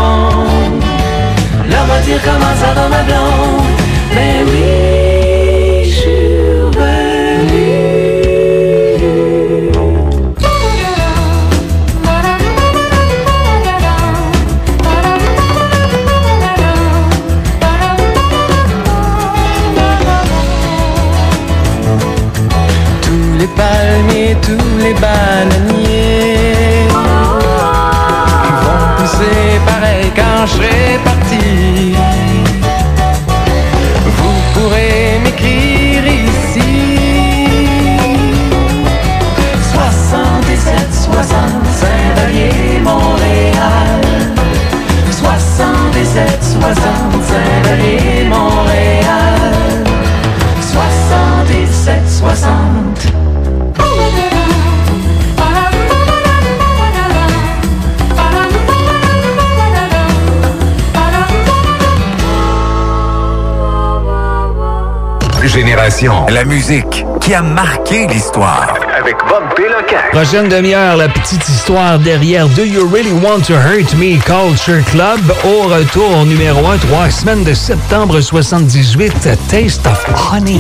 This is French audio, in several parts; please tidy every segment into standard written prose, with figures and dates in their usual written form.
monde. Là va dire comment ça va ma blonde. Ben oui, je suis revenu. Tous les palmiers, tous les bananiers vont pousser pareil quand je serai parti. Vous pourrez m'écrire ici 77 60 Saint-Vallier, Montréal. 77 60 Saint-Vallier, Montréal. 77 60. Génération. La musique qui a marqué l'histoire. Avec Bob Péloquin. Prochaine demi-heure, la petite histoire derrière Do You Really Want to Hurt Me Culture Club. Au retour numéro 1, 3 semaines de septembre 78, Taste of Honey.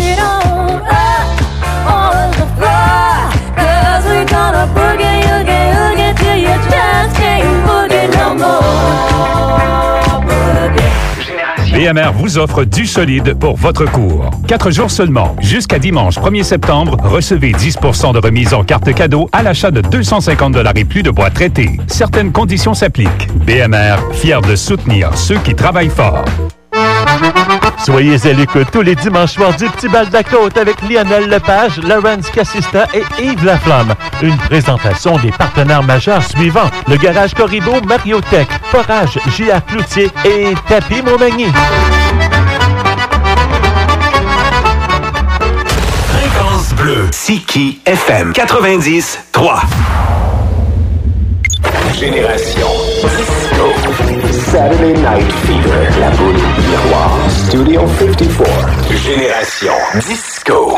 BMR vous offre du solide pour votre cours. 4 jours seulement. Jusqu'à dimanche 1er septembre, recevez 10 % de remise en carte cadeau à l'achat de 250 $ et plus de bois traité. Certaines conditions s'appliquent. BMR, fier de soutenir ceux qui travaillent fort. Soyez à l'écoute tous les dimanches soirs du Petit Bal de la Côte avec Lionel Lepage, Laurence Cassista et Yves Laflamme. Une présentation des partenaires majeurs suivants: le Garage Corrido, Mariotech, Forage, J.R. Cloutier et Tapis Montmagny. Fréquence bleue. Siki FM 90.3. Génération Disco. Saturday Night Fever. La boule miroir. Studio 54. Génération Disco.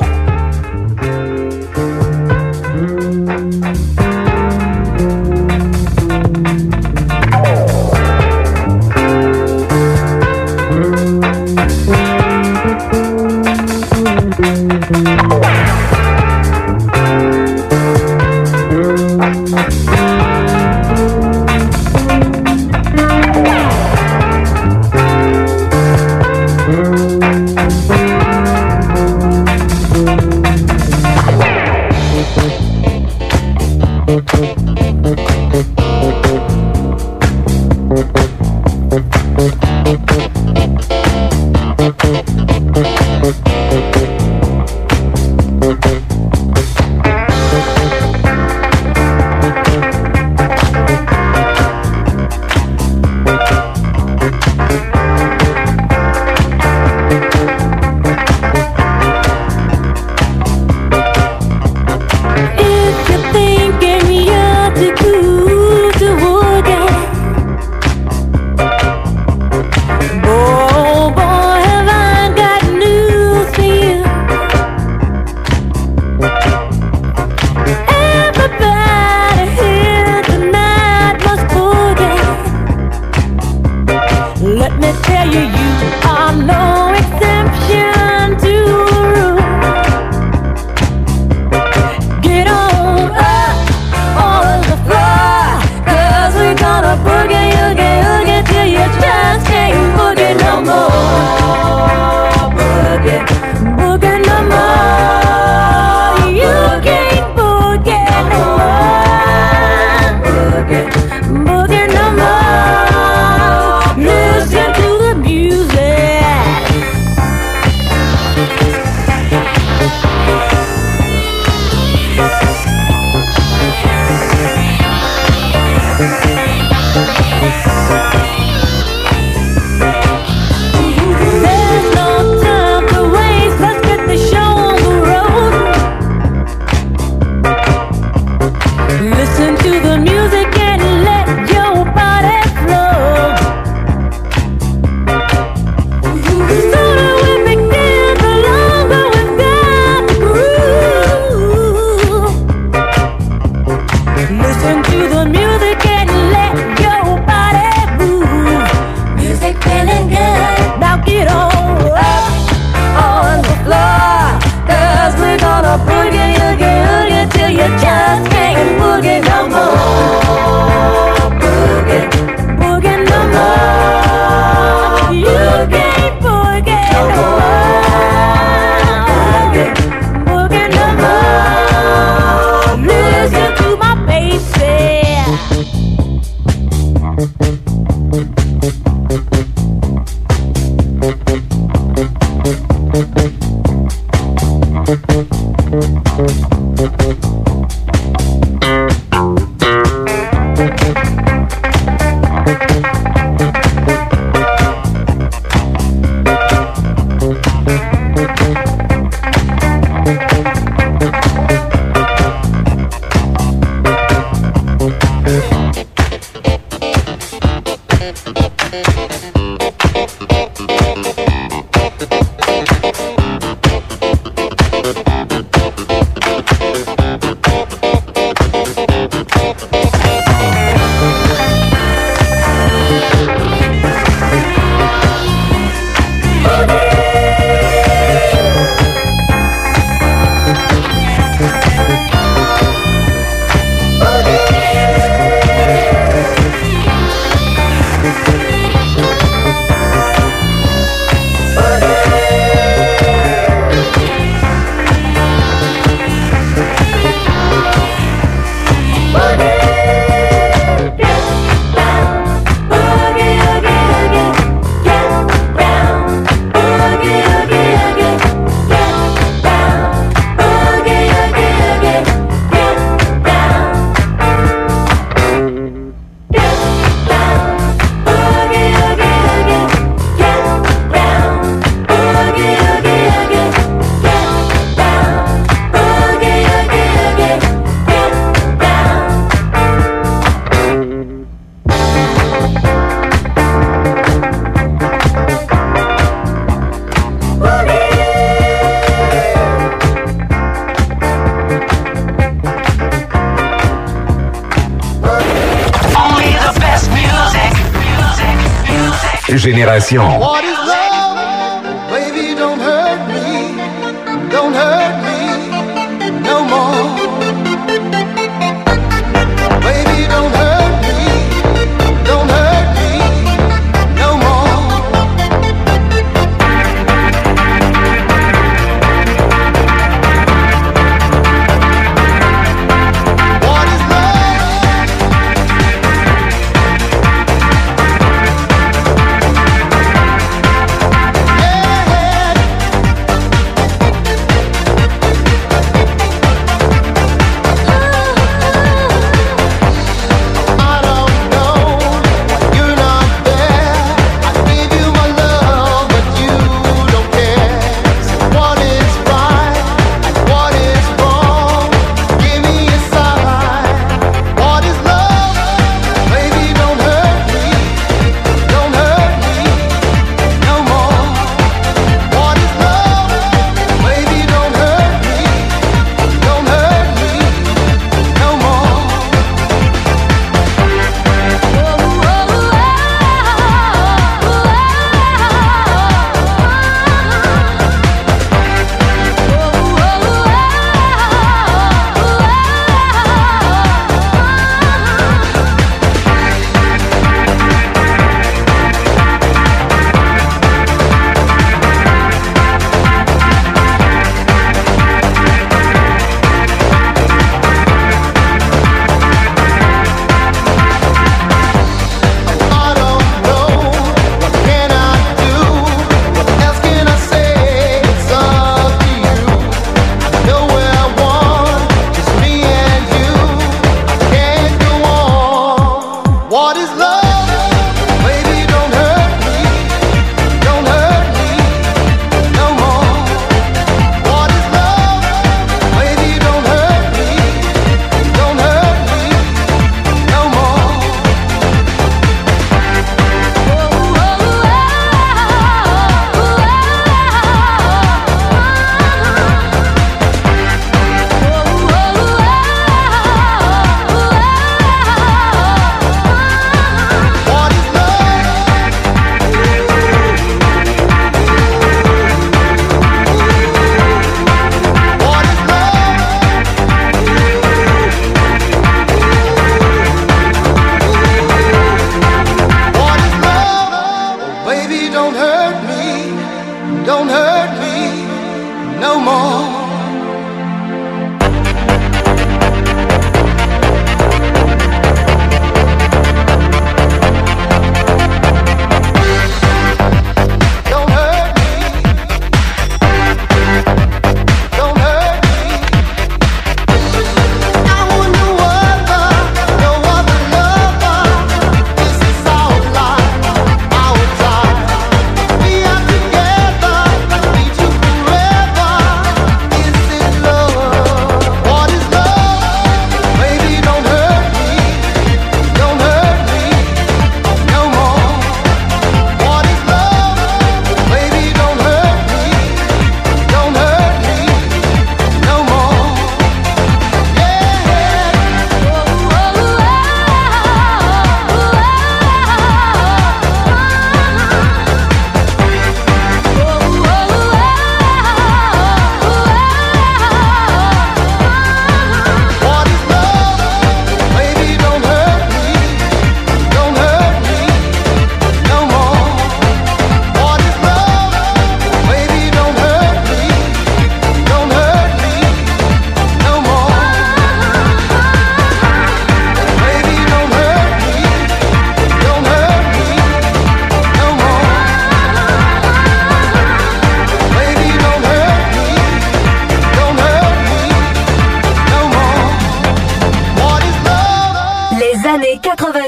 Génération. What is love? Baby, don't hurt me no more. Baby, don't hurt me no more. What is love?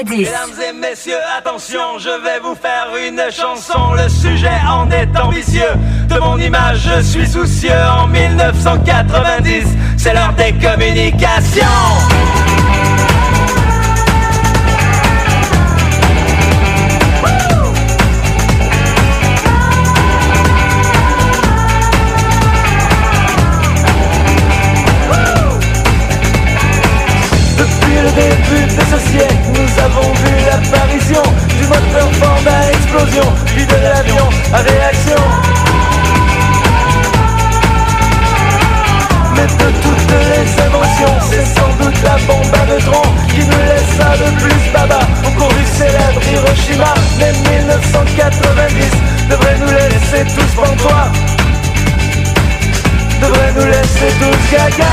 90. Mesdames et messieurs, attention, je vais vous faire une chanson. Le sujet en est ambitieux. De mon image, je suis soucieux. En 1990, c'est l'heure des communications. Le début de ce siècle, nous avons vu l'apparition du moteur fort à explosion, puis de l'avion à réaction. Mais de toutes les inventions, c'est sans doute la bombe à neutrons qui nous laissa le plus baba au cours du célèbre Hiroshima. Mais 1990 devrait nous laisser tous pantois, devrait nous laisser tous gaga.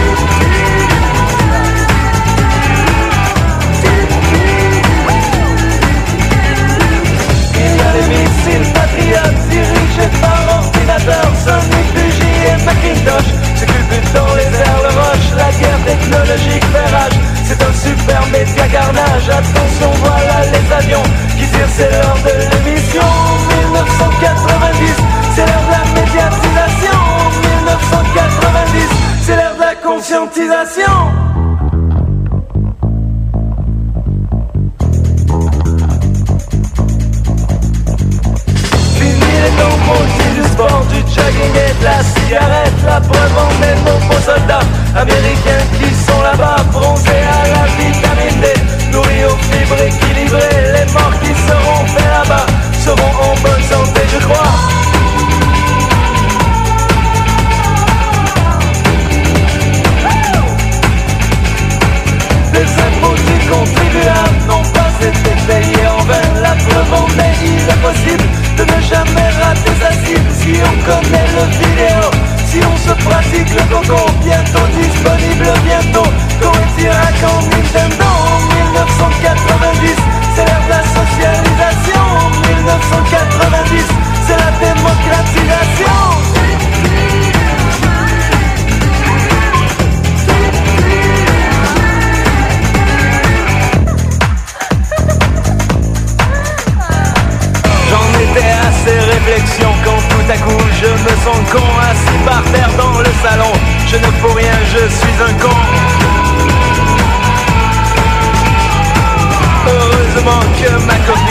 Les missiles patriotes dirigés par ordinateur, Sonic, Fuji et Macintosh se culbutent dans les airs, le roche, la guerre technologique fait rage. C'est un super média carnage, attention voilà les avions qui tirent, c'est l'heure de l'émission. 1990, c'est l'heure de la médiatisation. 1990, c'est l'heure de la conscientisation. Du sport, du jogging et de la cigarette. La preuve en est nos beaux soldats américains qui sont là-bas, bronzés à la vitamine D, nourris aux fibres équilibrées. Les morts qui seront faits là-bas seront en bonne santé, je crois. Les impôts du contribuable n'ont pas été payés en vain. La preuve en est, il est possible de ne jamais rater sa cible. Si on connaît le vidéo, si on se pratique le coco, bientôt disponible, bientôt Coetirak en Nintendo. 1990, c'est l'ère de la socialisation. 1990, c'est la démocratisation. Ces réflexions quand tout à coup je me sens con, assis par terre dans le salon. Je ne fous rien, je suis un con. Heureusement que ma copine